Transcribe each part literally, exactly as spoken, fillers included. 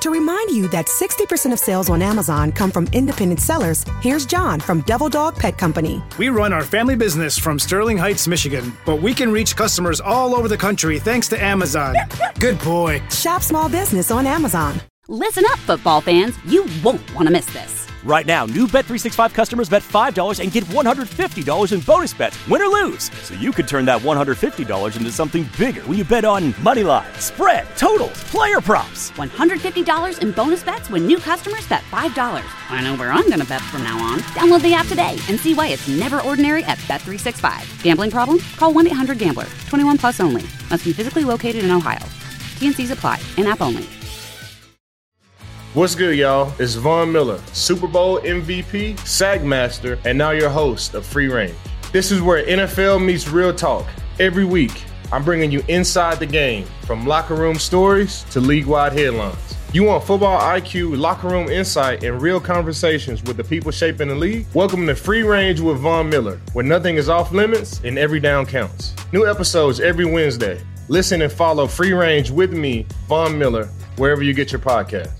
To remind you that sixty percent of sales on Amazon come from independent sellers, here's John from Devil Dog Pet Company. We run our family business from Sterling Heights, Michigan, but we can reach customers all over the country thanks to Amazon. Good boy. Shop small business on Amazon. Listen up, football fans. You won't want to miss this. Right now, new Bet three sixty-five customers bet five dollars and get one hundred fifty dollars in bonus bets, win or lose. So you could turn that one hundred fifty dollars into something bigger when you bet on money line, spread, totals, player props. one hundred fifty dollars in bonus bets when new customers bet five dollars. I know where I'm going to bet from now on. Download the app today and see why it's never ordinary at Bet three sixty-five. Gambling problem? Call one eight hundred gambler. twenty-one plus only. Must be physically located in Ohio. T N Cs apply. In-app only. What's good, y'all? It's Von Miller, Super Bowl M V P, Sack Master, and now your host of Free Range. This is where N F L meets real talk. Every week, I'm bringing you inside the game, from locker room stories to league-wide headlines. You want football I Q, locker room insight, and real conversations with the people shaping the league? Welcome to Free Range with Von Miller, where nothing is off limits and every down counts. New episodes every Wednesday. Listen and follow Free Range with me, Von Miller, wherever you get your podcasts.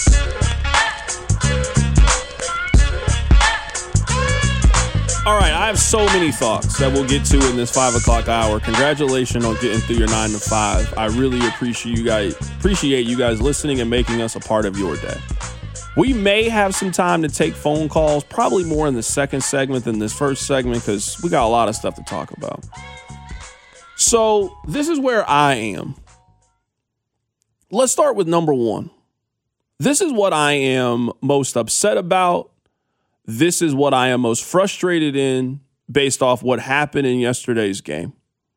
All right, I have so many thoughts that we'll get to in this five o'clock hour. Congratulations on getting through your nine to five. I really appreciate you guys appreciate you guys listening and making us a part of your day. We may have some time to take phone calls, probably more in the second segment than this first segment because we got a lot of stuff to talk about. So this is where I am. Let's start with number one. This is what I am most upset about. This is what I am most frustrated in based off what happened in yesterday's game.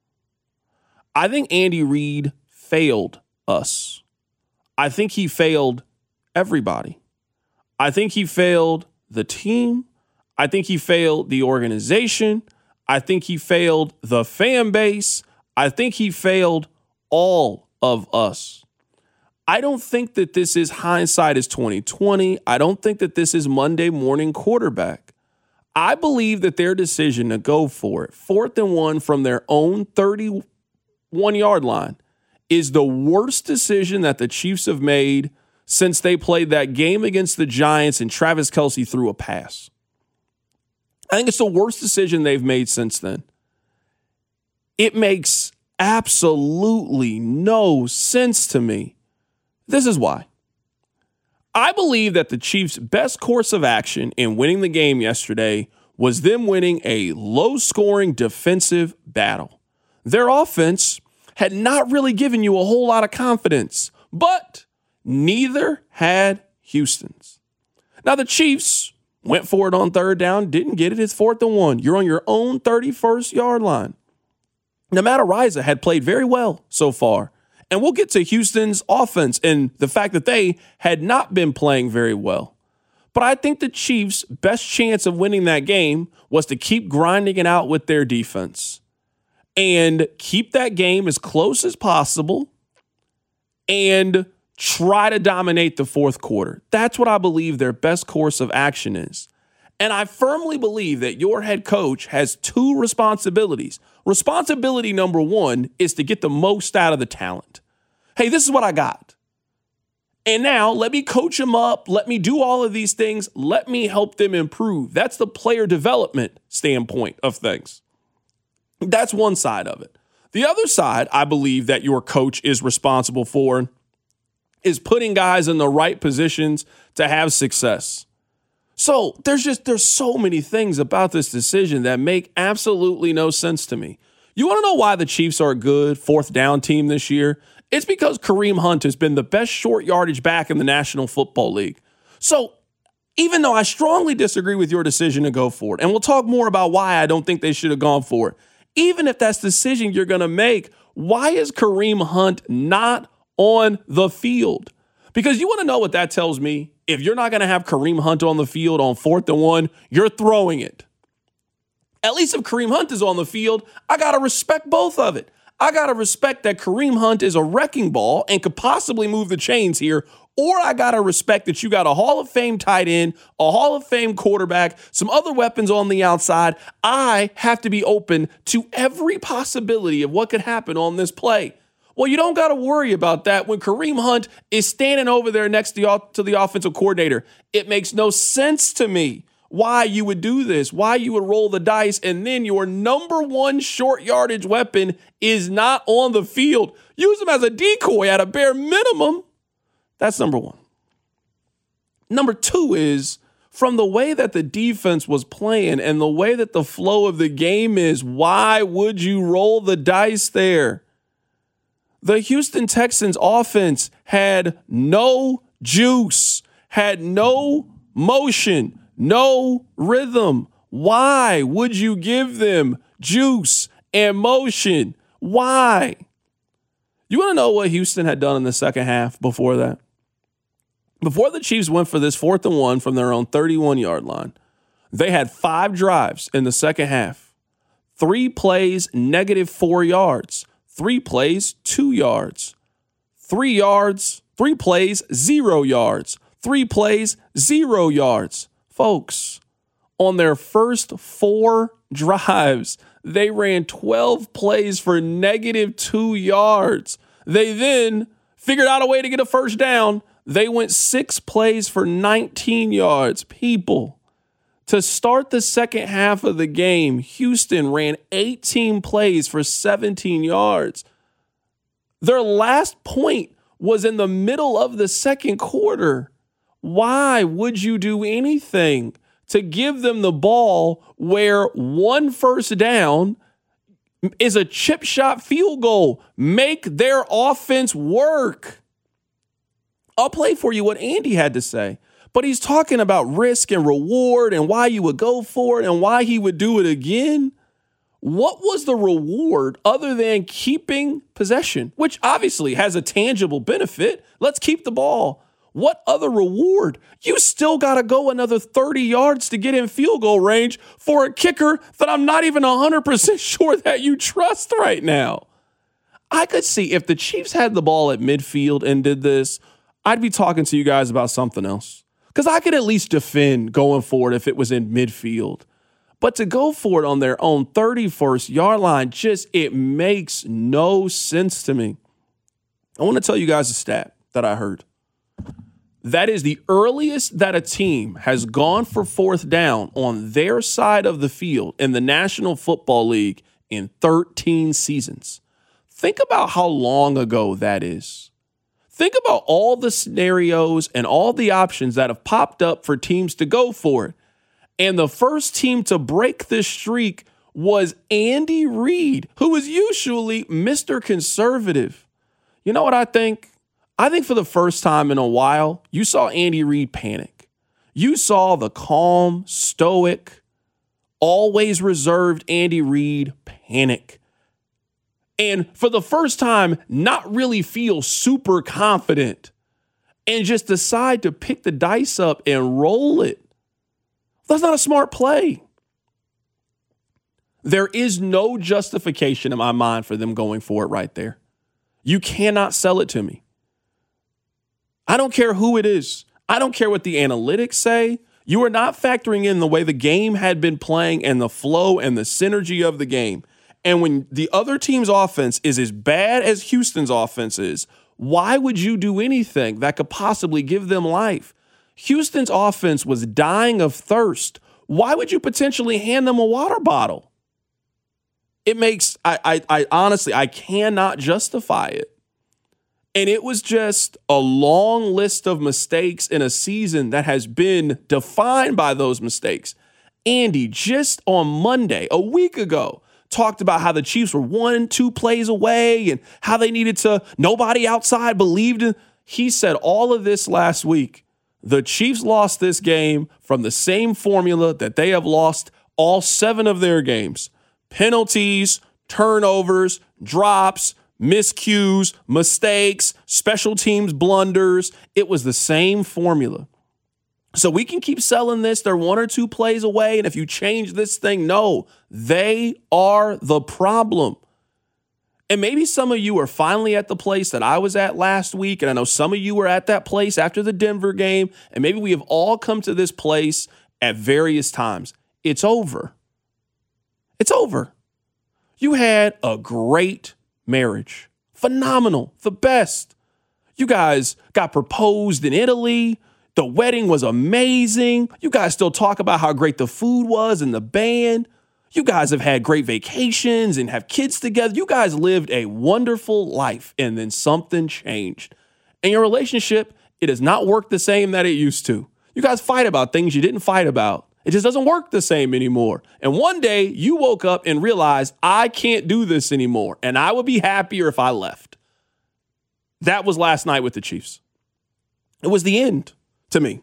I think Andy Reid failed us. I think he failed everybody. I think he failed the team. I think he failed the organization. I think he failed the fan base. I think he failed all of us. I don't think that this is hindsight is twenty twenty. I don't think that this is Monday morning quarterback. I believe that their decision to go for it, fourth and one from their own thirty-one yard line, is the worst decision that the Chiefs have made since they played that game against the Giants and Travis Kelce threw a pass. I think it's the worst decision they've made since then. It makes absolutely no sense to me. This is why. I believe that the Chiefs' best course of action in winning the game yesterday was them winning a low-scoring defensive battle. Their offense had not really given you a whole lot of confidence, but neither had Houston's. Now, the Chiefs went for it on third down, didn't get it. It's fourth and one. You're on your own thirty-first yard line. Now, Matt Araiza had played very well so far. And we'll get to Houston's offense and the fact that they had not been playing very well. But I think the Chiefs' best chance of winning that game was to keep grinding it out with their defense and keep that game as close as possible and try to dominate the fourth quarter. That's what I believe their best course of action is. And I firmly believe that your head coach has two responsibilities. Responsibility number one is to get the most out of the talent. Hey, this is what I got. And now let me coach them up. Let me do all of these things. Let me help them improve. That's the player development standpoint of things. That's one side of it. The other side, I believe that your coach is responsible for is putting guys in the right positions to have success. So there's just, there's so many things about this decision that make absolutely no sense to me. You want to know why the Chiefs are a good fourth down team this year? It's because Kareem Hunt has been the best short yardage back in the National Football League. So even though I strongly disagree with your decision to go for it, and we'll talk more about why I don't think they should have gone for it, even if that's the decision you're going to make, why is Kareem Hunt not on the field? Because you want to know what that tells me? If you're not going to have Kareem Hunt on the field on fourth and one, you're throwing it. At least if Kareem Hunt is on the field, I got to respect both of it. I got to respect that Kareem Hunt is a wrecking ball and could possibly move the chains here, or I got to respect that you got a Hall of Fame tight end, a Hall of Fame quarterback, some other weapons on the outside. I have to be open to every possibility of what could happen on this play. Well, you don't got to worry about that when Kareem Hunt is standing over there next to the, to the offensive coordinator. It makes no sense to me why you would do this, why you would roll the dice, and then your number one short yardage weapon is not on the field. Use him as a decoy at a bare minimum. That's number one. Number two is, from the way that the defense was playing and the way that the flow of the game is, why would you roll the dice there? The Houston Texans offense had no juice, had no motion, no rhythm. Why would you give them juice and motion? Why? You want to know what Houston had done in the second half before that? Before the Chiefs went for this fourth and one from their own thirty-one-yard line, they had five drives in the second half. Three plays, negative four yards. Three plays, two yards. Three yards, three plays, zero yards. Three plays, zero yards. Folks, on their first four drives, they ran twelve plays for negative two yards. They then figured out a way to get a first down. They went six plays for nineteen yards. People, to start the second half of the game, Houston ran eighteen plays for seventeen yards. Their last point was in the middle of the second quarter. Why would you do anything to give them the ball where one first down is a chip shot field goal? Make their offense work. I'll play for you what Andy had to say, but he's talking about risk and reward and why you would go for it and why he would do it again. What was the reward other than keeping possession, which obviously has a tangible benefit? Let's keep the ball. What other reward? You still got to go another thirty yards to get in field goal range for a kicker that I'm not even one hundred percent sure that you trust right now. I could see if the Chiefs had the ball at midfield and did this, I'd be talking to you guys about something else. Because I could at least defend going for it if it was in midfield. But to go for it on their own thirty-first yard line, just, it makes no sense to me. I want to tell you guys a stat that I heard. That is the earliest that a team has gone for fourth down on their side of the field in the National Football League in thirteen seasons. Think about how long ago that is. Think about all the scenarios and all the options that have popped up for teams to go for it. And the first team to break this streak was Andy Reid, who is usually Mister Conservative. You know what I think? I think for the first time in a while, you saw Andy Reid panic. You saw the calm, stoic, always reserved Andy Reid panic. And for the first time, not really feel super confident and just decide to pick the dice up and roll it. That's not a smart play. There is no justification in my mind for them going for it right there. You cannot sell it to me. I don't care who it is. I don't care what the analytics say. You are not factoring in the way the game had been playing and the flow and the synergy of the game. And when the other team's offense is as bad as Houston's offense is, why would you do anything that could possibly give them life? Houston's offense was dying of thirst. Why would you potentially hand them a water bottle? It makes, I, I, I honestly, I cannot justify it. And it was just a long list of mistakes in a season that has been defined by those mistakes. Andy, just on Monday, a week ago, talked about how the Chiefs were one, two plays away and how they needed to, nobody outside believed in. He said all of this last week. The Chiefs lost this game from the same formula that they have lost all seven of their games. Penalties, turnovers, drops, miscues, mistakes, special teams blunders. It was the same formula. So we can keep selling this. They're one or two plays away. And if you change this thing, no, they are the problem. And maybe some of you are finally at the place that I was at last week. And I know some of you were at that place after the Denver game. And maybe we have all come to this place at various times. It's over. It's over. You had a great marriage Phenomenal. The best. You guys got proposed in Italy. The wedding was amazing. You guys still talk about how great the food was and the band. You guys have had great vacations and have kids together. You guys lived a wonderful life, and then something changed. And your relationship, it does not work the same that it used to. You guys fight about things you didn't fight about. It just doesn't work the same anymore. And one day you woke up and realized, I can't do this anymore, and I would be happier if I left. That was last night with the Chiefs. It was the end to me.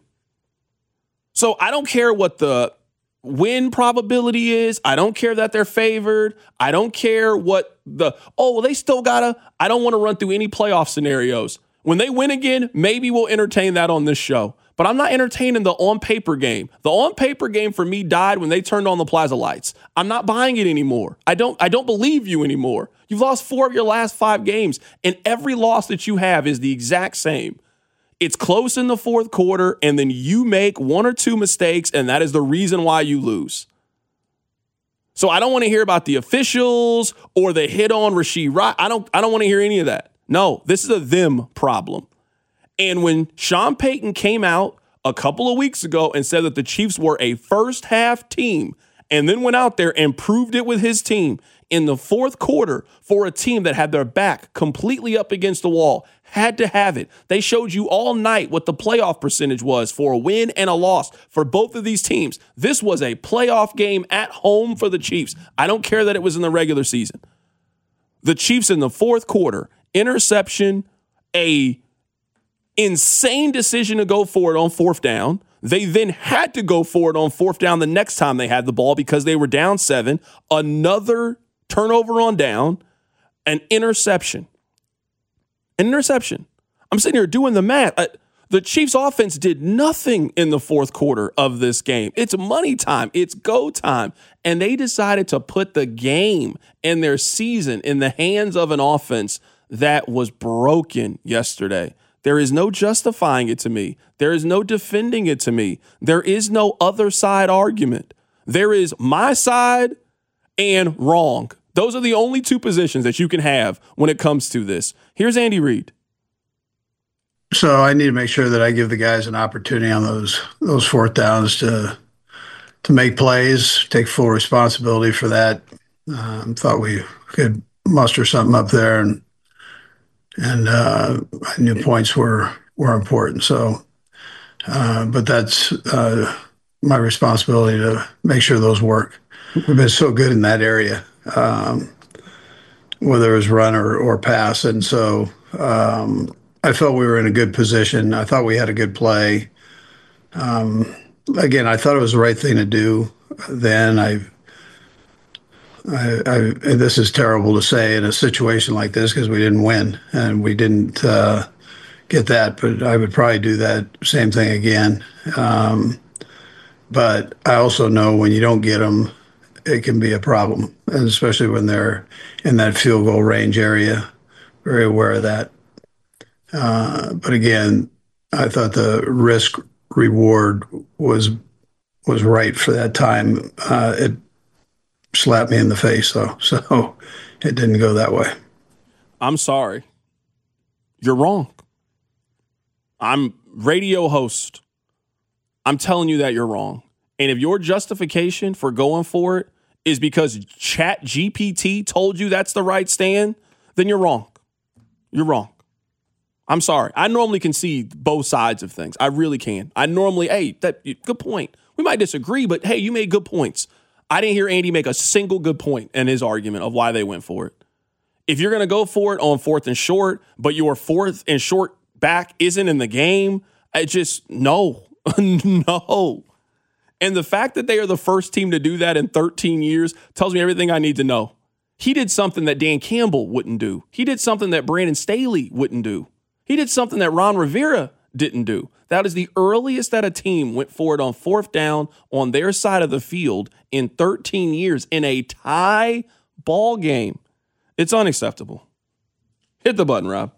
So I don't care what the win probability is. I don't care that they're favored. I don't care what the, oh, well, they still gotta, I don't want to run through any playoff scenarios. When they win again, maybe we'll entertain that on this show. But I'm not entertaining the on-paper game. The on-paper game for me died when they turned on the Plaza lights. I'm not buying it anymore. I don't, I don't believe you anymore. You've lost four of your last five games, and every loss that you have is the exact same. It's close in the fourth quarter, and then you make one or two mistakes, and that is the reason why you lose. So I don't want to hear about the officials or the hit on Rasheed Rice. I don't, I don't want to hear any of that. No, this is a them problem. And when Sean Payton came out a couple of weeks ago and said that the Chiefs were a first half team and then went out there and proved it with his team in the fourth quarter for a team that had their back completely up against the wall, had to have it. They showed you all night what the playoff percentage was for a win and a loss for both of these teams. This was a playoff game at home for the Chiefs. I don't care that it was in the regular season. The Chiefs in the fourth quarter, interception, a insane decision to go for it on fourth down. They then had to go for it on fourth down the next time they had the ball because they were down seven. Another turnover on down, an interception. An interception. I'm sitting here doing the math. I, the Chiefs offense did nothing in the fourth quarter of this game. It's money time. It's go time. And they decided to put the game and their season in the hands of an offense that was broken yesterday. There is no justifying it to me. There is no defending it to me. There is no other side argument. There is my side and wrong. Those are the only two positions that you can have when it comes to this. Here's Andy Reid. So I need to make sure that I give the guys an opportunity on those those fourth downs to to make plays, take full responsibility for that. Um, thought we could muster something up there, and and uh, I knew points were were important. So, uh, but that's uh, my responsibility to make sure those work. We've been so good in that area, um, whether it was run or, or pass. And so um, I felt we were in a good position. I thought we had a good play. Um, again, I thought it was the right thing to do then. I, I, I this is terrible to say in a situation like this because we didn't win and we didn't uh, get that, but I would probably do that same thing again. Um, but I also know when you don't get them, it can be a problem, and especially when they're in that field goal range area. Very aware of that. Uh, but again, I thought the risk reward was was right for that time. Uh, it slapped me in the face, though, so it didn't go that way. I'm sorry. You're wrong. I'm radio host. I'm telling you that you're wrong. And if your justification for going for it is because Chat G P T told you that's the right stand, then you're wrong. You're wrong. I'm sorry. I normally can see both sides of things. I really can. I normally, hey, that good point. We might disagree, but hey, you made good points. I didn't hear Andy make a single good point in his argument of why they went for it. If you're going to go for it on fourth and short, but your fourth and short back isn't in the game, I just, no, no. And the fact that they are the first team to do that in thirteen years tells me everything I need to know. He did something that Dan Campbell wouldn't do. He did something that Brandon Staley wouldn't do. He did something that Ron Rivera didn't do. That is the earliest that a team went for it on fourth down on their side of the field in thirteen years in a tie ball game. It's unacceptable. Hit the button, Rob.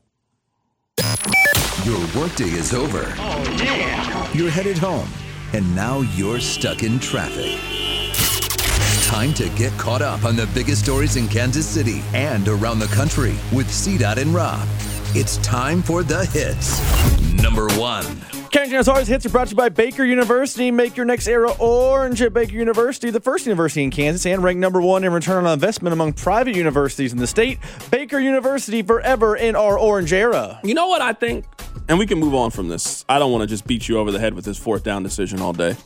Your workday is over. Oh, yeah. You're headed home, and now you're stuck in traffic. Time to get caught up on the biggest stories in Kansas City and around the country with C Dot and Rob. It's time for The Hits. Number one. Carrington Stars Hits are brought to you by Baker University. Make your next era orange at Baker University, the first university in Kansas and ranked number one in return on investment among private universities in the state. Baker University, forever in our orange era. You know what I think? And we can move on from this. I don't want to just beat you over the head with this fourth down decision all day.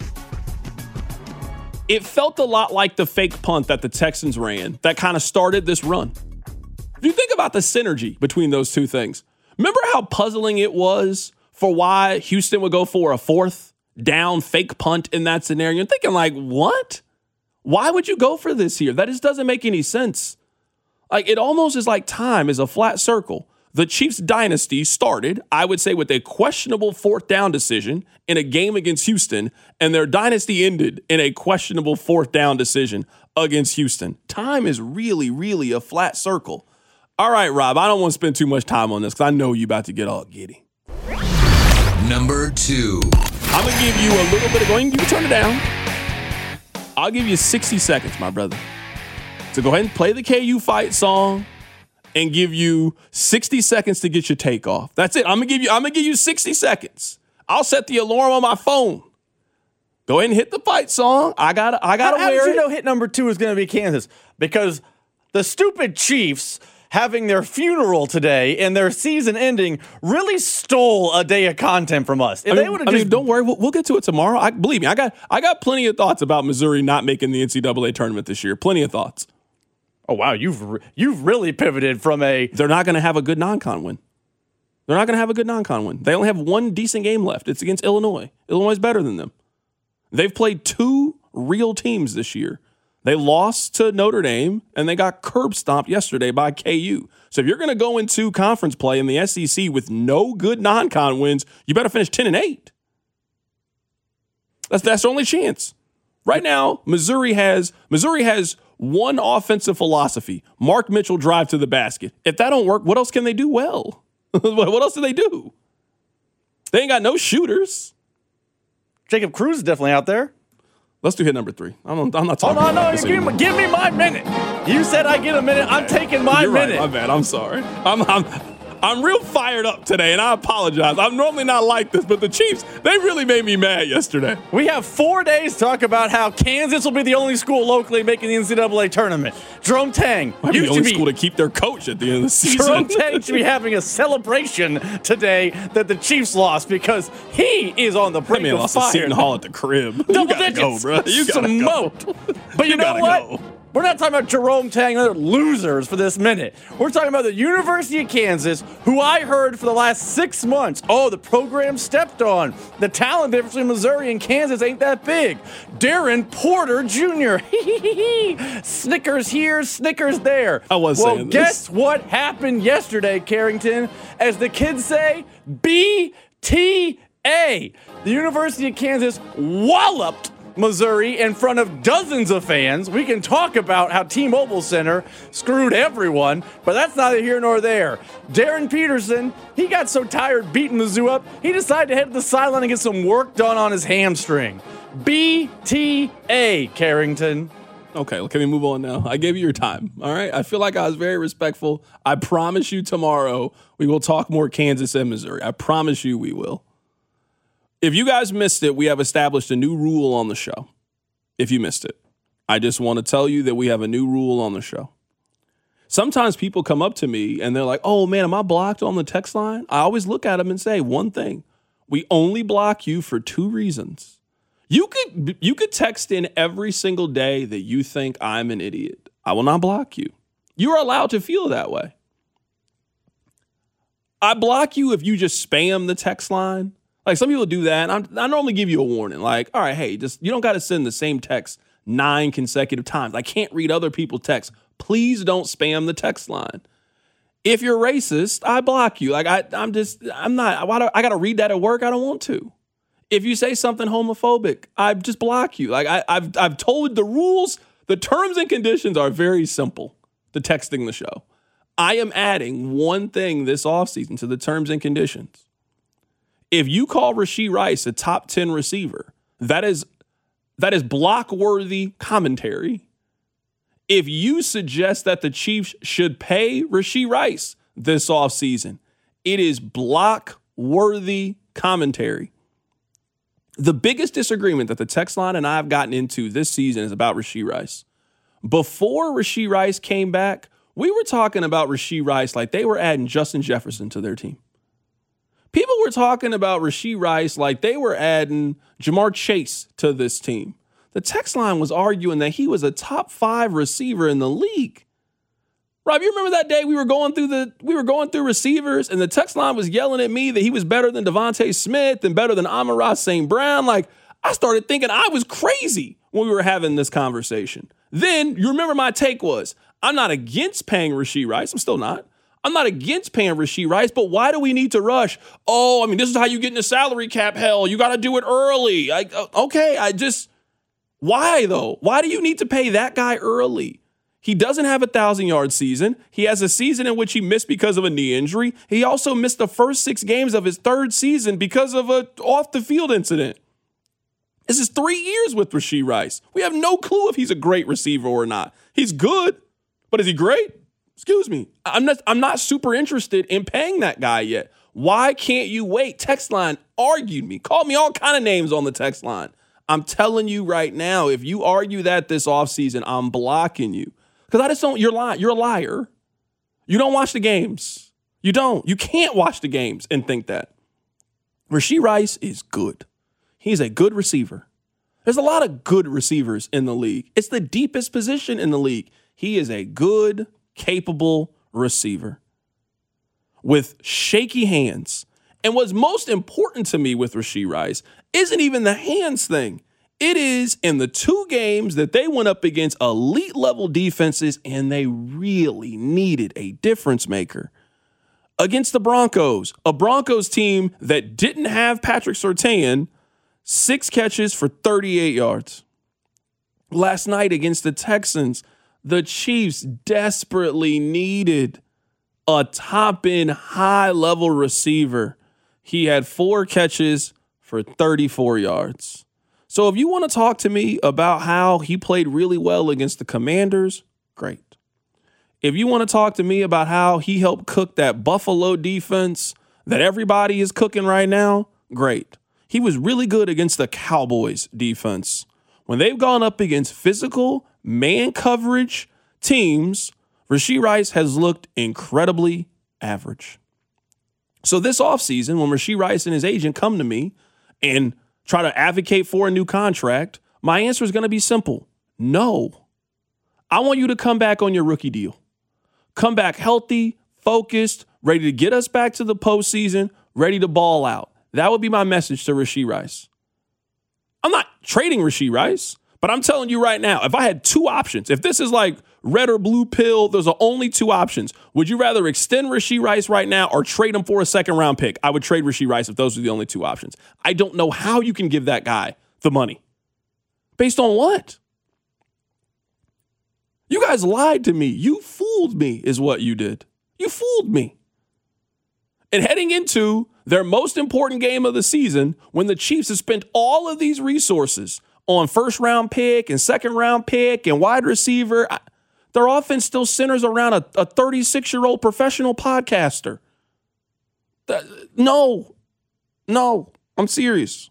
It felt a lot like the fake punt that the Texans ran that kind of started this run. If you think about the synergy between those two things, remember how puzzling it was for why Houston would go for a fourth down fake punt in that scenario? You're thinking like, what? Why would you go for this here? That just doesn't make any sense. Like, it almost is like time is a flat circle. The Chiefs dynasty started, I would say, with a questionable fourth down decision in a game against Houston, and their dynasty ended in a questionable fourth down decision against Houston. Time is really, really a flat circle. All right, Rob, I don't want to spend too much time on this because I know you're about to get all giddy. Number two. I'm going to give you a little bit of going. You can turn it down. I'll give you sixty seconds, my brother. So go ahead and play the K U fight song and give you sixty seconds to get your take off. That's it. I'm going to give you I'm going to give you sixty seconds. I'll set the alarm on my phone. Go ahead and hit the fight song. I got I got to wear it. How did you know hit number two is going to be Kansas? Because the stupid Chiefs having their funeral today and their season ending really stole a day of content from us. If I they mean, would I have mean, just don't worry. We'll, we'll get to it tomorrow. I believe me. I got I got plenty of thoughts about Missouri not making the N C double A tournament this year. Plenty of thoughts. Oh wow, you've re- you've really pivoted from a. They're not going to have a good non-con win. They're not going to have a good non-con win. They only have one decent game left. It's against Illinois. Illinois is better than them. They've played two real teams this year. They lost to Notre Dame, and they got curb stomped yesterday by K U. So if you're going to go into conference play in the S E C with no good non-con wins, you better finish ten and eight. That's that's their only chance. Right now, Missouri has Missouri has one offensive philosophy: Mark Mitchell drive to the basket. If that don't work, what else can they do well? What else do they do? They ain't got no shooters. Jacob Cruz is definitely out there. Let's do hit number three. I'm, I'm not talking oh, no, about no, this give me, give me my minute. You said I get a minute. I'm taking my You're minute. Right, my bad. I'm sorry. I'm, I'm I'm real fired up today, and I apologize. I'm normally not like this, but the Chiefs, they really made me mad yesterday. We have four days to talk about how Kansas will be the only school locally making the N C double A tournament. Jerome Tang Might be used the only to be, school to keep their coach at the end of the season. Jerome Tang should be having a celebration today that the Chiefs lost because he is on the brink Man of lost fire. to Seton Hall at the crib. Double you gotta digits. go, bro. You gotta Smoked. go. But you, you know gotta what? go. We're not talking about Jerome Tang and other losers for this minute. We're talking about the University of Kansas, who I heard for the last six months, oh, the program stepped on. The talent difference between Missouri and Kansas ain't that big. Darren Porter Junior Snickers here, Snickers there. I was well, saying this. guess what happened yesterday, Carrington? As the kids say, B T A. The University of Kansas walloped Missouri in front of dozens of fans. We can talk about how T-Mobile Center screwed everyone, but that's neither here nor there. Darren Peterson, he got so tired beating Mizzou up, he decided to head to the sideline and get some work done on his hamstring. B T A, Carrington. Okay, well, can we move on now? I gave you your time, all right? I feel like I was very respectful. I promise you tomorrow we will talk more Kansas and Missouri. I promise you we will. If you guys missed it, we have established a new rule on the show. If you missed it, I just want to tell you that we have a new rule on the show. Sometimes people come up to me and they're like, oh, man, am I blocked on the text line? I always look at them and say one thing. We only block you for two reasons. You could you could text in every single day that you think I'm an idiot. I will not block you. You are allowed to feel that way. I block you if you just spam the text line. Like, some people do that, and I'm, I normally give you a warning. Like, all right, hey, just you don't got to send the same text nine consecutive times. I can't read other people's texts. Please don't spam the text line. If you're racist, I block you. Like, I, I'm just, I'm not, why do, I got to read that at work? I don't want to. If you say something homophobic, I just block you. Like, I, I've, I've told the rules, the terms and conditions are very simple to texting the show. I am adding one thing this offseason to the terms and conditions. If you call Rashee Rice a top ten receiver, that is that is block-worthy commentary. if you suggest that the Chiefs should pay Rashee Rice this offseason, it is block-worthy commentary. The biggest disagreement that the text line and I have gotten into this season is about Rashee Rice. Before Rashee Rice came back, we were talking about Rashee Rice like they were adding Justin Jefferson to their team. People were talking about Rashee Rice like they were adding Jamar Chase to this team. The text line was arguing that he was a top five receiver in the league. Rob, you remember that day we were going through the we were going through receivers and the text line was yelling at me that he was better than Devontae Smith and better than Amon-Ra Saint Brown? Like, I started thinking I was crazy when we were having this conversation. Then you remember my take was, I'm not against paying Rashee Rice. I'm still not. I'm not against paying Rashee Rice, but why do we need to rush? Oh, I mean, this is how you get into salary cap hell. You got to do it early. Like, okay, I just, why though? Why do you need to pay that guy early? He doesn't have a thousand-yard season. He has a season in which he missed because of a knee injury. He also missed the first six games of his third season because of a off-the-field incident. This is three years with Rashee Rice. We have no clue if he's a great receiver or not. He's good, but is he great? Excuse me. I'm not, I'm not super interested in paying that guy yet. Why can't you wait? Text line argued me. Called me all kind of names on the text line. I'm telling you right now, if you argue that this offseason, I'm blocking you. Because I just don't, you're lying. You're a liar. You don't watch the games. You don't. You can't watch the games and think that. Rashee Rice is good. He's a good receiver. There's a lot of good receivers in the league. It's the deepest position in the league. He is a good, capable receiver with shaky hands. And what's most important to me with Rashee Rice isn't even the hands thing. It is in the two games that they went up against elite level defenses and they really needed a difference maker. Against the Broncos, a Broncos team that didn't have Patrick Surtain, six catches for thirty-eight yards. Last night against the Texans, the Chiefs desperately needed a top-end, high-level receiver. He had four catches for thirty-four yards. So if you want to talk to me about how he played really well against the Commanders, great. If you want to talk to me about how he helped cook that Buffalo defense that everybody is cooking right now, great. He was really good against the Cowboys defense. When they've gone up against physical, man coverage teams, Rashee Rice has looked incredibly average. So this offseason, when Rashee Rice and his agent come to me and try to advocate for a new contract, my answer is going to be simple. No. I want you to come back on your rookie deal. Come back healthy, focused, ready to get us back to the postseason, ready to ball out. That would be my message to Rashee Rice. I'm not trading Rashee Rice, but I'm telling you right now, if I had two options, if this is like red or blue pill, there's only two options. Would you rather extend Rashee Rice right now or trade him for a second round pick? I would trade Rashee Rice if those were the only two options. I don't know how you can give that guy the money. Based on what? You guys lied to me. You fooled me is what you did. You fooled me. And heading into their most important game of the season, when the Chiefs have spent all of these resources on first round pick and second round pick and wide receiver, their offense still centers around a, a thirty-six-year-old professional podcaster. No, no, I'm serious.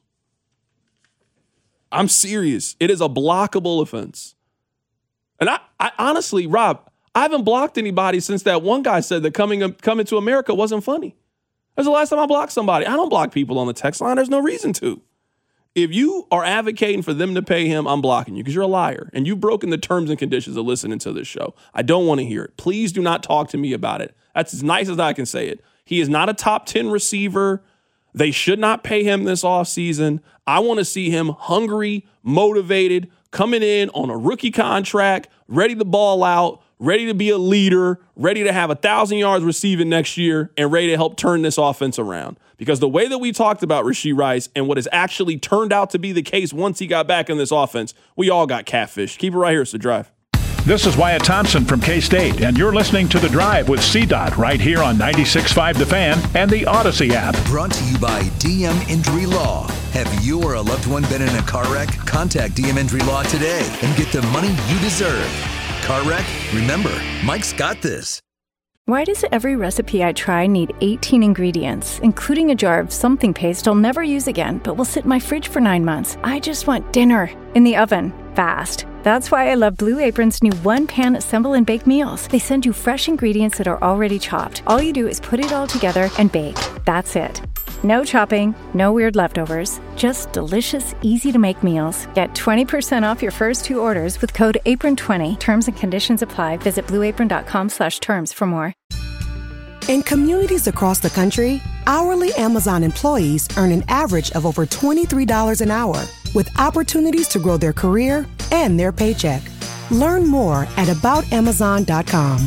I'm serious. It is a blockable offense. And I, I honestly, Rob, I haven't blocked anybody since that one guy said that coming, coming to America wasn't funny. That's the last time I blocked somebody. I don't block people on the text line. There's no reason to. If you are advocating for them to pay him, I'm blocking you because you're a liar and you've broken the terms and conditions of listening to this show. I don't want to hear it. Please do not talk to me about it. That's as nice as I can say it. He is not a top ten receiver. They should not pay him this offseason. I want to see him hungry, motivated, coming in on a rookie contract, ready to ball out, ready to be a leader, ready to have a thousand yards receiving next year, and ready to help turn this offense around. Because the way that we talked about Rashee Rice and what has actually turned out to be the case once he got back in this offense, we all got catfished. Keep it right here. It's The Drive. This is Wyatt Thompson from K-State, and you're listening to The Drive with C DOT right here on ninety-six point five The Fan and the Odyssey app. Brought to you by D M Injury Law. Have you or a loved one been in a car wreck? Contact D M Injury Law today and get the money you deserve. car wreck? Remember, Mike's got this. Why does every recipe I try need eighteen ingredients, including a jar of something paste I'll never use again, but will sit in my fridge for nine months? I just want dinner in the oven, fast. That's why I love Blue Apron's new one-pan assemble and bake meals. They send you fresh ingredients that are already chopped. All you do is put it all together and bake. That's it. No chopping, no weird leftovers, just delicious, easy-to-make meals. Get twenty percent off your first two orders with code apron twenty. Terms and conditions apply. Visit blueapron.com slash terms for more. In communities across the country, hourly Amazon employees earn an average of over twenty-three dollars an hour, with opportunities to grow their career and their paycheck. Learn more at about amazon dot com.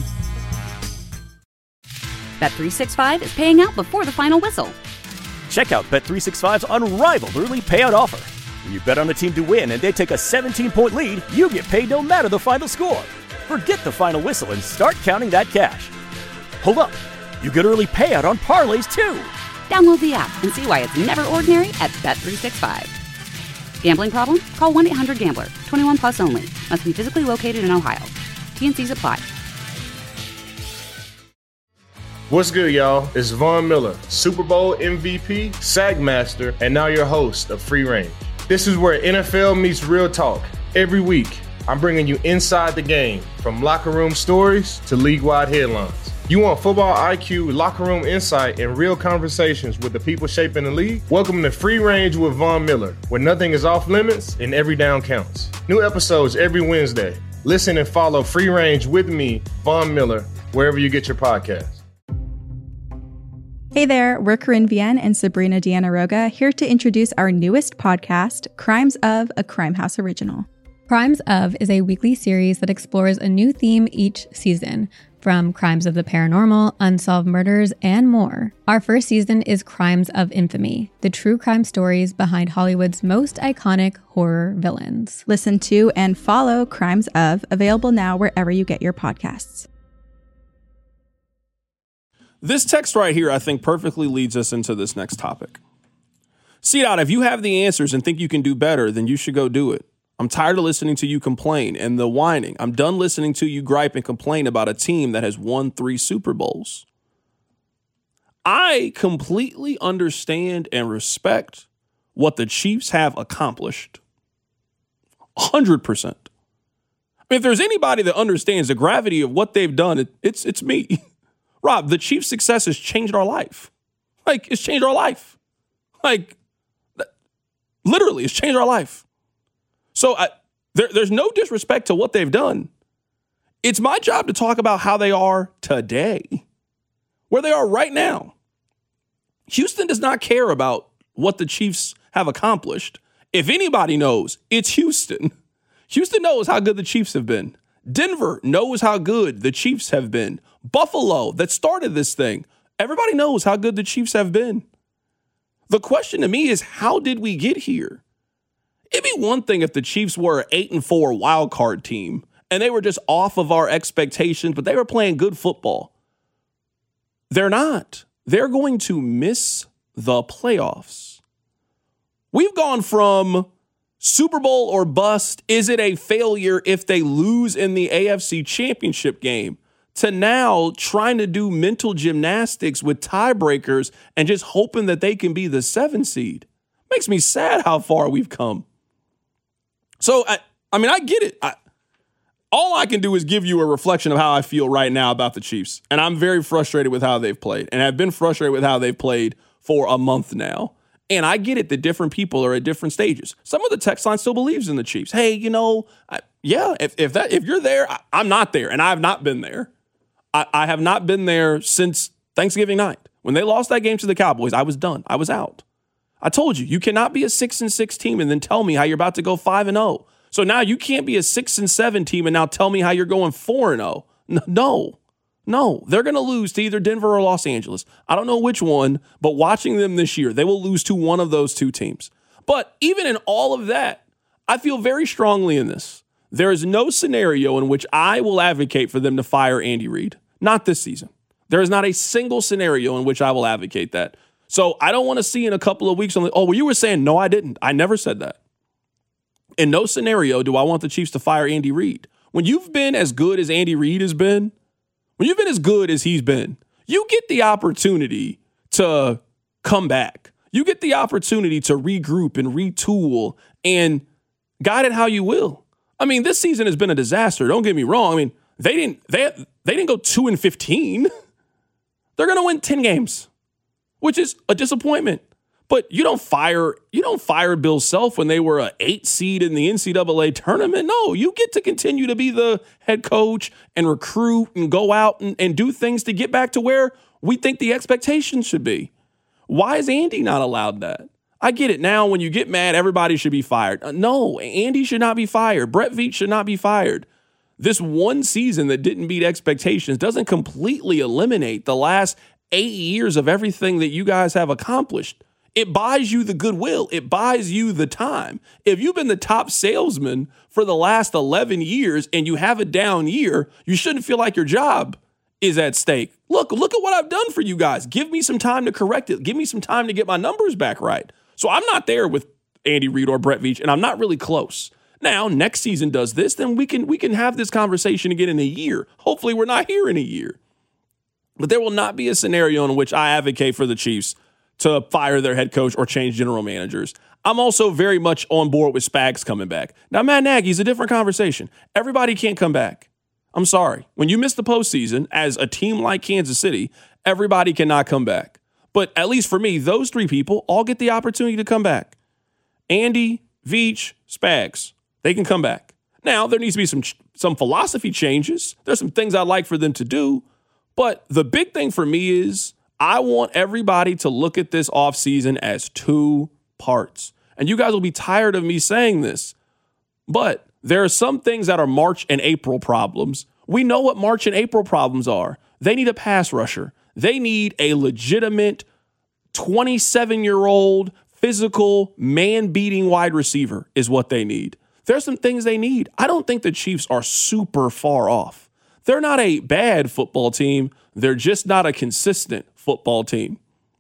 Bet three sixty-five is paying out before the final whistle. Check out Bet three sixty-five's unrivaled early payout offer. When you bet on a team to win and they take a seventeen-point lead, you get paid no matter the final score. Forget the final whistle and start counting that cash. Hold up. You get early payout on parlays, too. Download the app and see why it's never ordinary at Bet three sixty-five. Gambling problem? Call one eight hundred gambler. twenty-one plus only. Must be physically located in Ohio. T N Cs apply. What's good, y'all? It's Von Miller, Super Bowl M V P, Sag Master, and now your host of Free Range. This is where N F L meets real talk. Every week, I'm bringing you inside the game, from locker room stories to league-wide headlines. You want football I Q, locker room insight, and real conversations with the people shaping the league? Welcome to Free Range with Von Miller, where nothing is off limits and every down counts. New episodes every Wednesday. Listen and follow Free Range with me, Von Miller, wherever you get your podcasts. Hey there, we're Corinne Vienne and Sabrina Deanna Roga, here to introduce our newest podcast, Crimes of, a Crime House original. Crimes of is a weekly series that explores a new theme each season, from crimes of the paranormal, unsolved murders, and more. Our first season is Crimes of Infamy, the true crime stories behind Hollywood's most iconic horror villains. Listen to and follow Crimes of, available now wherever you get your podcasts. This text right here, I think, perfectly leads us into this next topic. C-Dot, if you have the answers and think you can do better, then you should go do it. I'm tired of listening to you complain and the whining. I'm done listening to you gripe and complain about a team that has won three Super Bowls. I completely understand and respect what the Chiefs have accomplished. one hundred percent. I mean, if there's anybody that understands the gravity of what they've done, it, it's it's me. Rob, the Chiefs' success has changed our life. Like, it's changed our life. Like, literally, it's changed our life. So I, there, there's no disrespect to what they've done. It's my job to talk about how they are today, where they are right now. Houston does not care about what the Chiefs have accomplished. If anybody knows, it's Houston. Houston knows how good the Chiefs have been. Denver knows how good the Chiefs have been. Buffalo, that started this thing, everybody knows how good the Chiefs have been. The question to me is, how did we get here? It'd be one thing if the Chiefs were an eight and four wild card team and they were just off of our expectations, but they were playing good football. They're not. They're going to miss the playoffs. We've gone from Super Bowl or bust, is it a failure if they lose in the A F C Championship game, to now trying to do mental gymnastics with tiebreakers and just hoping that they can be the seven seed. Makes me sad how far we've come. So, I, I mean, I get it. I, all I can do is give you a reflection of how I feel right now about the Chiefs. And I'm very frustrated with how they've played. And I've been frustrated with how they've played for a month now. And I get it that different people are at different stages. Some of the text line still believes in the Chiefs. Hey, you know, I, yeah, if if that if you're there, I, I'm not there. And I have not been there. I, I have not been there since Thanksgiving night. When they lost that game to the Cowboys, I was done. I was out. I told you, you cannot be a six and six team and then tell me how you're about to go five and oh. So now you can't be a six and seven team and now tell me how you're going four and oh. No, no, they're going to lose to either Denver or Los Angeles. I don't know which one, but watching them this year, they will lose to one of those two teams. But even in all of that, I feel very strongly in this. There is no scenario in which I will advocate for them to fire Andy Reid. Not this season. There is not a single scenario in which I will advocate that. So I don't want to see in a couple of weeks, on the, oh, well, you were saying, no, I didn't. I never said that. In no scenario do I want the Chiefs to fire Andy Reid. when you've been as good as Andy Reid has been, when you've been as good as he's been, you get the opportunity to come back. You get the opportunity to regroup and retool and guide it how you will. I mean, this season has been a disaster. Don't get me wrong. I mean, they didn't they they didn't go two and fifteen. They're going to win ten games, which is a disappointment. But you don't fire you don't fire Bill Self when they were an eight seed in the N C double A tournament. No, you get to continue to be the head coach and recruit and go out and, and do things to get back to where we think the expectations should be. Why is Andy not allowed that? I get it now. When you get mad, everybody should be fired. Uh, no, Andy should not be fired. Brett Veach should not be fired. This one season that didn't meet expectations doesn't completely eliminate the last eight years of everything that you guys have accomplished. It buys you the goodwill. It buys you the time. If you've been the top salesman for the last eleven years and you have a down year, you shouldn't feel like your job is at stake. Look, look at what I've done for you guys. Give me some time to correct it. Give me some time to get my numbers back right. So I'm not there with Andy Reid or Brett Veach, and I'm not really close. Now, next season does this, then we can we can have this conversation again in a year. Hopefully we're not here in a year. But there will not be a scenario in which I advocate for the Chiefs to fire their head coach or change general managers. I'm also very much on board with Spags coming back. Now, Matt Nagy's a different conversation. Everybody can't come back. I'm sorry. When you miss the postseason as a team like Kansas City, everybody cannot come back. But at least for me, those three people all get the opportunity to come back. Andy, Veach, Spags, they can come back. Now, there needs to be some some philosophy changes. There's some things I'd like for them to do. But the big thing for me is I want everybody to look at this offseason as two parts. And you guys will be tired of me saying this. But there are some things that are March and April problems. We know what March and April problems are. They need a pass rusher. They need a legitimate twenty-seven-year-old physical man-beating wide receiver is what they need. There's some things they need. I don't think the Chiefs are super far off. They're not a bad football team. They're just not a consistent football team.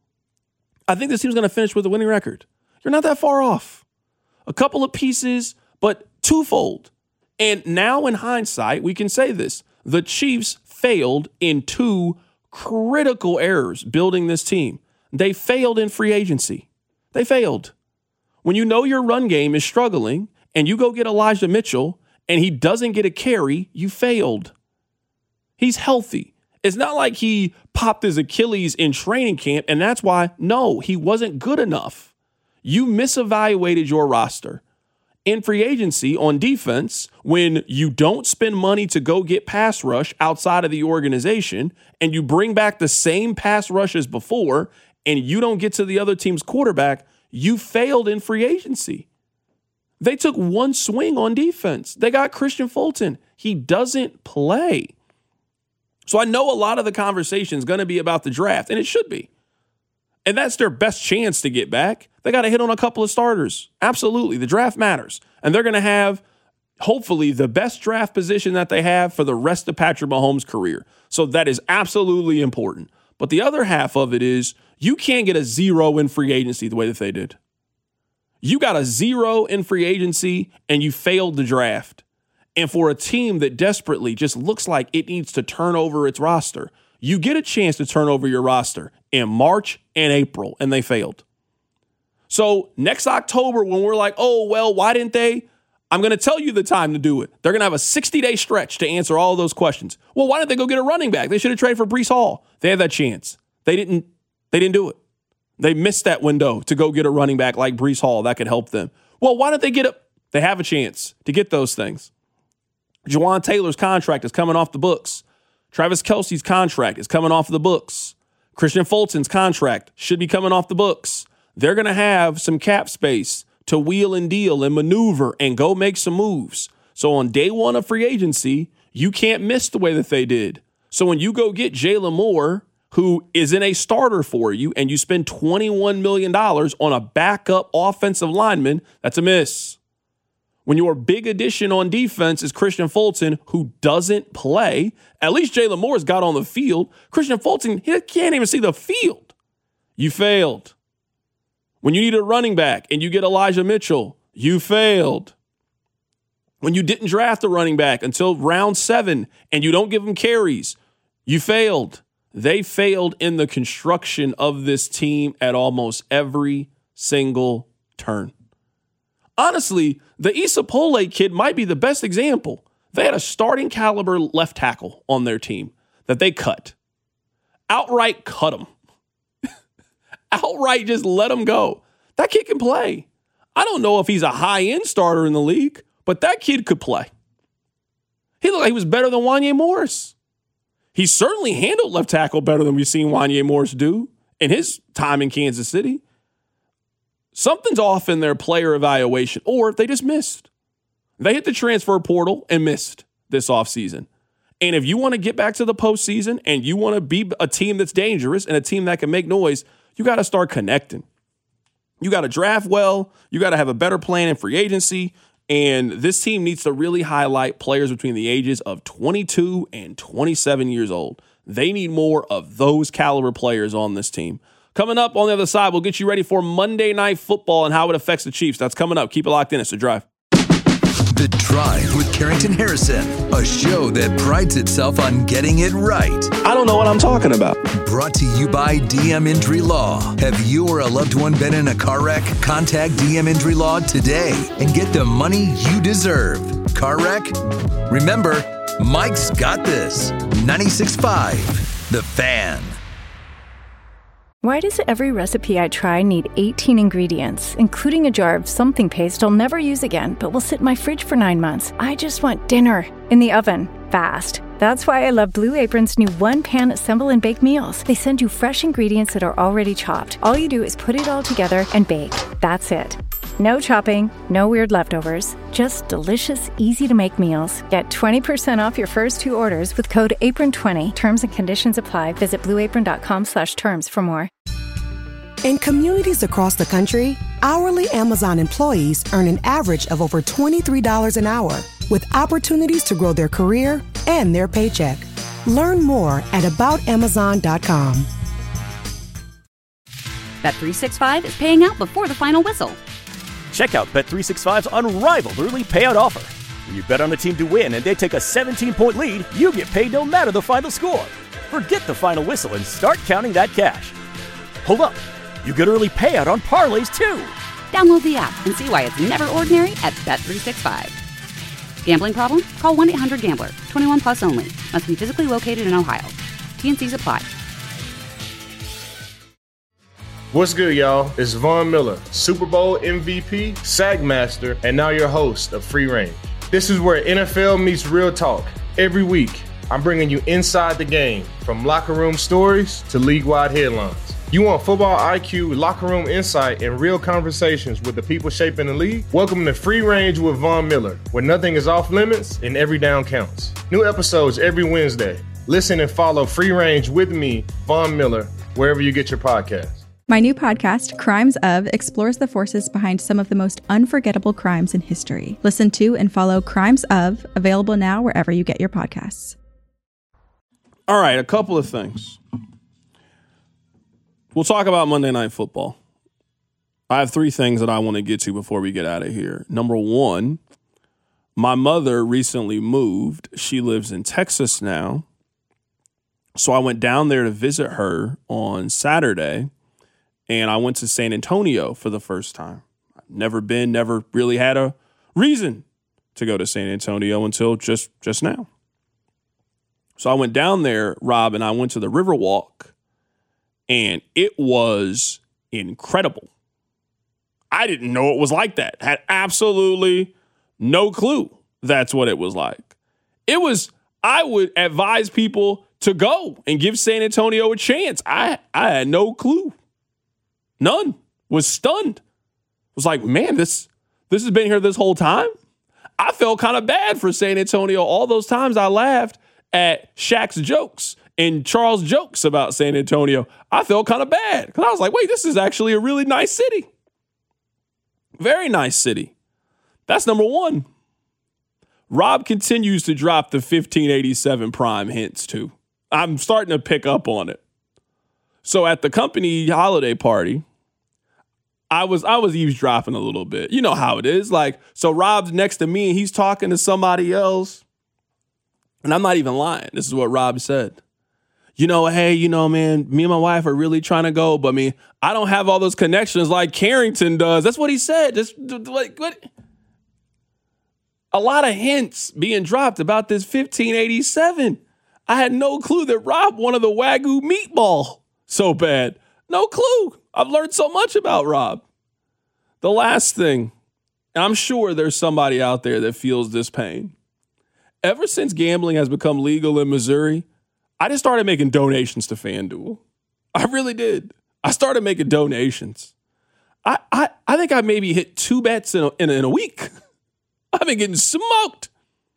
I think this team's going to finish with a winning record. You're not that far off. A couple of pieces, but twofold. And now in hindsight, we can say this. The Chiefs failed in two critical errors building this team. They failed in free agency. They failed. When you know your run game is struggling and you go get Elijah Mitchell and he doesn't get a carry, you failed. He's healthy. It's not like he popped his Achilles in training camp, and that's why, no, he wasn't good enough. You misevaluated your roster. In free agency on defense, when you don't spend money to go get pass rush outside of the organization, and you bring back the same pass rush as before, and you don't get to the other team's quarterback, you failed in free agency. They took one swing on defense. They got Christian Fulton. He doesn't play. So I know a lot of the conversation is going to be about the draft, and it should be. And that's their best chance to get back. They got to hit on a couple of starters. Absolutely. The draft matters. And they're going to have, hopefully, the best draft position that they have for the rest of Patrick Mahomes' career. So that is absolutely important. But the other half of it is you can't get a zero in free agency the way that they did. You got a zero in free agency, and you failed the draft. And for a team that desperately just looks like it needs to turn over its roster, you get a chance to turn over your roster in March and April, and they failed. So next October, when we're like, oh, well, why didn't they? I'm going to tell you the time to do it. They're going to have a sixty-day stretch to answer all of those questions. Well, why didn't they go get a running back? They should have traded for Breece Hall. They had that chance. They didn't, they didn't do it. They missed that window to go get a running back like Breece Hall that could help them. Well, why didn't they get it? They have a chance to get those things. Jawan Taylor's contract is coming off the books. Travis Kelce's contract is coming off the books. Christian Fulton's contract should be coming off the books. They're going to have some cap space to wheel and deal and maneuver and go make some moves. So on day one of free agency, you can't miss the way that they did. So when you go get Jalen Moore, who isn't a starter for you, and you spend twenty-one million dollars on a backup offensive lineman, that's a miss. When your big addition on defense is Christian Fulton, who doesn't play, at least Jalen Moore's got on the field. Christian Fulton, he can't even see the field. You failed. When you need a running back and you get Elijah Mitchell, you failed. When you didn't draft a running back until round seven and you don't give them carries, you failed. They failed in the construction of this team at almost every single turn. Honestly, the Isapole kid might be the best example. They had a starting caliber left tackle on their team that they cut. Outright cut him. Outright just let him go. That kid can play. I don't know if he's a high-end starter in the league, but that kid could play. He looked like he was better than Wanya Morris. He certainly handled left tackle better than we've seen Wanya Morris do in his time in Kansas City. Something's off in their player evaluation, or they just missed. They hit the transfer portal and missed this offseason. And if you want to get back to the postseason and you want to be a team that's dangerous and a team that can make noise, you got to start connecting. You got to draft well. You got to have a better plan in free agency. And this team needs to really highlight players between the ages of twenty-two and twenty-seven years old. They need more of those caliber players on this team. Coming up on the other side, we'll get you ready for Monday Night Football and how it affects the Chiefs. That's coming up. Keep it locked in. It's The Drive. The Drive with Carrington Harrison, a show that prides itself on getting it right. I don't know what I'm talking about. Brought to you by D M Injury Law. Have you or a loved one been in a car wreck? Contact D M Injury Law today and get the money you deserve. Car wreck? Remember, Mike's got this. ninety-six point five, The Fan. Why does every recipe I try need eighteen ingredients, including a jar of something paste I'll never use again, but will sit in my fridge for nine months? I just want dinner in the oven, fast. That's why I love Blue Apron's new one-pan assemble and bake meals. They send you fresh ingredients that are already chopped. All you do is put it all together and bake. That's it. No chopping, no weird leftovers, just delicious, easy-to-make meals. Get twenty percent off your first two orders with code apron twenty. Terms and conditions apply. Visit blueapron.com slash terms for more. In communities across the country, hourly Amazon employees earn an average of over twenty-three dollars an hour, with opportunities to grow their career and their paycheck. Learn more at about amazon dot com. Bet three sixty-five is paying out before the final whistle. Check out Bet three sixty-five's unrivaled early payout offer. When you bet on a team to win and they take a seventeen-point lead, you get paid no matter the final score. Forget the final whistle and start counting that cash. Hold up. You get early payout on parlays, too. Download the app and see why it's never ordinary at Bet three sixty-five. Gambling problem? Call one eight hundred gambler. twenty-one plus only. Must be physically located in Ohio. T N Cs apply. What's good, y'all? It's Von Miller, Super Bowl M V P, SAG Master, and now your host of Free Range. This is where N F L meets real talk. Every week, I'm bringing you inside the game, from locker room stories to league-wide headlines. You want football I Q, locker room insight, and real conversations with the people shaping the league? Welcome to Free Range with Von Miller, where nothing is off limits and every down counts. New episodes every Wednesday. Listen and follow Free Range with me, Von Miller, wherever you get your podcasts. My new podcast, Crimes Of, explores the forces behind some of the most unforgettable crimes in history. Listen to and follow Crimes Of, available now wherever you get your podcasts. All right, a couple of things. We'll talk about Monday Night Football. I have three things that I want to get to before we get out of here. Number one, my mother recently moved. She lives in Texas now. So I went down there to visit her on Saturday, and I went to San Antonio for the first time. I've never been, never really had a reason to go to San Antonio until just, just now. So I went down there, Rob, and I went to the Riverwalk. And it was incredible. I didn't know it was like that. Had absolutely no clue that's what it was like. It was, I would advise people to go and give San Antonio a chance. I, I had no clue. None. Was stunned. Was like, man, this, this has been here this whole time. I felt kind of bad for San Antonio. All those times I laughed at Shaq's jokes and Charles' jokes about San Antonio, I felt kind of bad because I was like, wait, this is actually a really nice city. Very nice city. That's number one. Rob continues to drop the fifteen eighty-seven prime hints too. I'm starting to pick up on it. So at the company holiday party, I was I was eavesdropping a little bit. You know how it is. Like, so Rob's next to me and he's talking to somebody else. And I'm not even lying. This is what Rob said. You know, hey, you know, man, me and my wife are really trying to go, but I mean, I don't have all those connections like Carrington does. That's what he said. Just like what? A lot of hints being dropped about this fifteen eighty-seven. I had no clue that Rob wanted the Wagyu meatball so bad. No clue. I've learned so much about Rob. The last thing, and I'm sure there's somebody out there that feels this pain. Ever since gambling has become legal in Missouri, I just started making donations to FanDuel. I really did. I started making donations. I I, I think I maybe hit two bets in a, in, a, in a week. I've been getting smoked.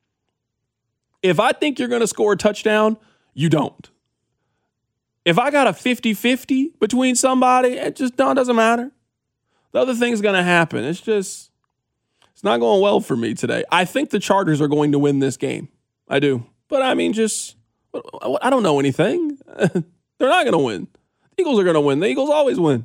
If I think you're going to score a touchdown, you don't. If I got a fifty-fifty between somebody, it just don't, doesn't matter. The other thing's going to happen. It's just, it's not going well for me today. I think the Chargers are going to win this game. I do. But I mean, just, I don't know anything. They're not going to win. The Eagles are going to win. The Eagles always win.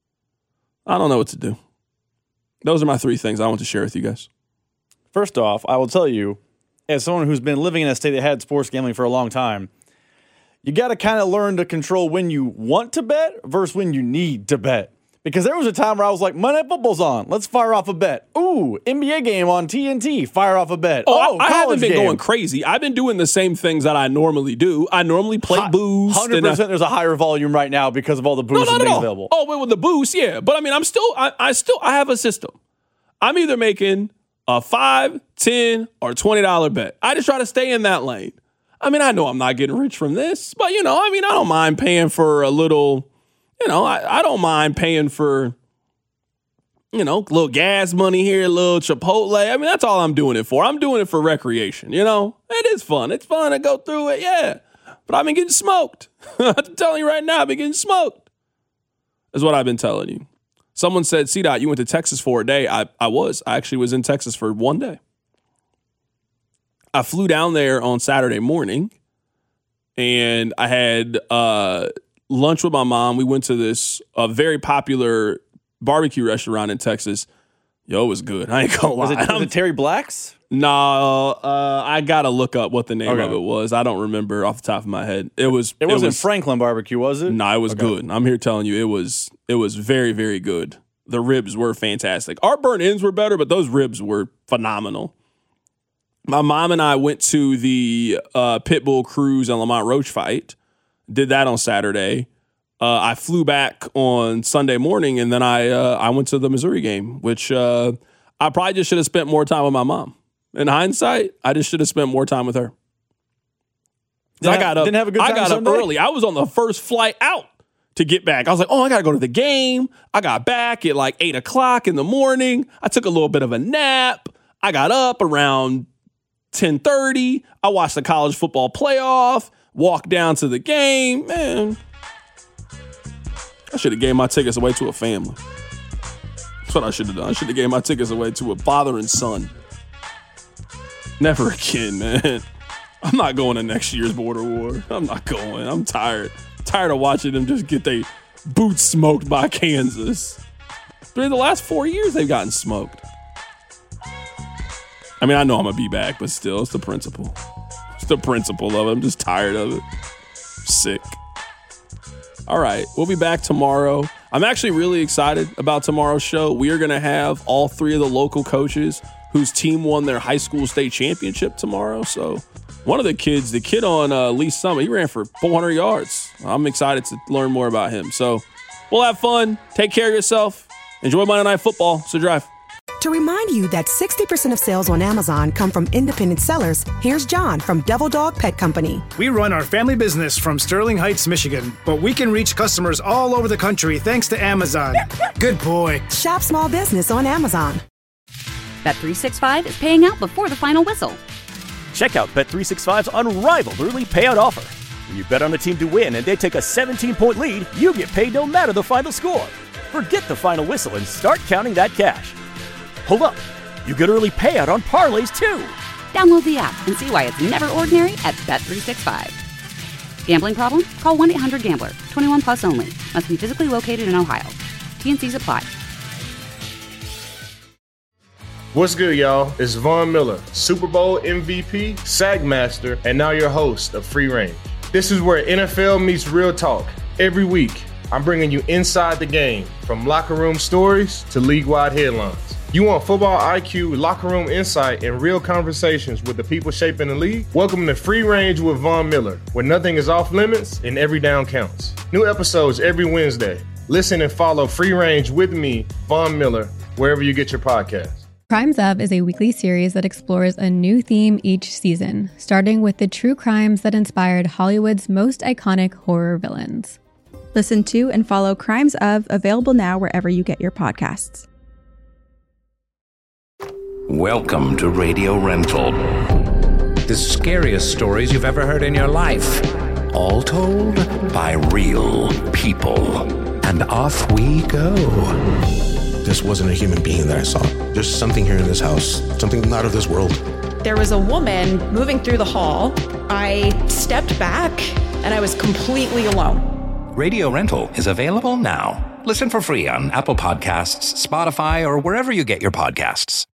I don't know what to do. Those are my three things I want to share with you guys. First off, I will tell you, as someone who's been living in a state that had sports gambling for a long time, you got to kind of learn to control when you want to bet versus when you need to bet. Because there was a time where I was like, Monday Night Football's on. Let's fire off a bet. Ooh, N B A game on T N T. Fire off a bet. Oh, oh I, I haven't been game. going crazy. I've been doing the same things that I normally do. I normally play Hi, boost. one hundred percent I, there's a higher volume right now because of all the boosts no, and things all. available. Oh, but with the boost, yeah. But I mean, I'm still, I, I still, I have a system. I'm either making a five, ten, or twenty dollar bet. I just try to stay in that lane. I mean, I know I'm not getting rich from this, but you know, I mean, I don't mind paying for a little, you know, I, I don't mind paying for, you know, a little gas money here, a little Chipotle. I mean, that's all I'm doing it for. I'm doing it for recreation, you know? It is fun. It's fun to go through it, yeah. But I've been getting smoked. I'm telling you right now, I've been getting smoked. That's what I've been telling you. Someone said, C-Dot, you went to Texas for a day. I, I was. I actually was in Texas for one day. I flew down there on Saturday morning, and I had uh, lunch with my mom. We went to this uh, very popular barbecue restaurant in Texas. Yo, it was good. I ain't gonna lie. Was it, was it Terry Black's? No, uh, I gotta look up what the name okay. of it was. I don't remember off the top of my head. It was. It, it wasn't was, Franklin Barbecue, was it? No, nah, it was okay. good. I'm here telling you, it was. It was very, very good. The ribs were fantastic. Our burnt ends were better, but those ribs were phenomenal. My mom and I went to the uh, Pitbull Cruz and Lamont Roach fight. Did that on Saturday. Uh, I flew back on Sunday morning, and then I uh, I went to the Missouri game, which uh, I probably just should have spent more time with my mom. In hindsight, I just should have spent more time with her. Didn't I got have, up. Didn't have a good time I got Sunday? up early. I was on the first flight out to get back. I was like, oh, I got to go to the game. I got back at like eight o'clock in the morning. I took a little bit of a nap. I got up around ten thirty. I watched the college football playoff, walked down to the game. Man, I should have gave my tickets away to a family. That's what I should have done. I should have gave my tickets away to a father and son. Never again, man. I'm not going to next year's border war. I'm not going. I'm tired. Tired of watching them just get their boots smoked by Kansas. During the last four years, they've gotten smoked. I mean, I know I'm going to be back, but still, it's the principle. It's the principle of it. I'm just tired of it. Sick. All right, we'll be back tomorrow. I'm actually really excited about tomorrow's show. We are going to have all three of the local coaches whose team won their high school state championship tomorrow. So one of the kids, the kid on uh, Lee Summit, he ran for four hundred yards. I'm excited to learn more about him. So we'll have fun. Take care of yourself. Enjoy Monday Night Football. So drive. To remind you that sixty percent of sales on Amazon come from independent sellers, here's John from Devil Dog Pet Company. We run our family business from Sterling Heights, Michigan, but we can reach customers all over the country thanks to Amazon. Good boy. Shop small business on Amazon. Bet three sixty-five is paying out before the final whistle. Check out Bet three sixty-five's unrivaled early payout offer. When you bet on a team to win and they take a seventeen-point lead, you get paid no matter the final score. Forget the final whistle and start counting that cash. Hold up. You get early payout on parlays, too. Download the app and see why it's never ordinary at Bet three sixty-five. Gambling problem? Call one eight hundred gambler. twenty-one plus only. Must be physically located in Ohio. T N Cs apply. What's good, y'all? It's Von Miller, Super Bowl M V P, Sack Master, and now your host of Free Range. This is where N F L meets real talk. Every week, I'm bringing you inside the game, from locker room stories to league-wide headlines. You want football I Q, locker room insight, and real conversations with the people shaping the league? Welcome to Free Range with Von Miller, where nothing is off limits and every down counts. New episodes every Wednesday. Listen and follow Free Range with me, Von Miller, wherever you get your podcasts. Crimes Of is a weekly series that explores a new theme each season, starting with the true crimes that inspired Hollywood's most iconic horror villains. Listen to and follow Crimes Of, available now wherever you get your podcasts. Welcome to Radio Rental. The scariest stories you've ever heard in your life. All told by real people. And off we go. This wasn't a human being that I saw. There's something here in this house. Something not of this world. There was a woman moving through the hall. I stepped back and I was completely alone. Radio Rental is available now. Listen for free on Apple Podcasts, Spotify, or wherever you get your podcasts.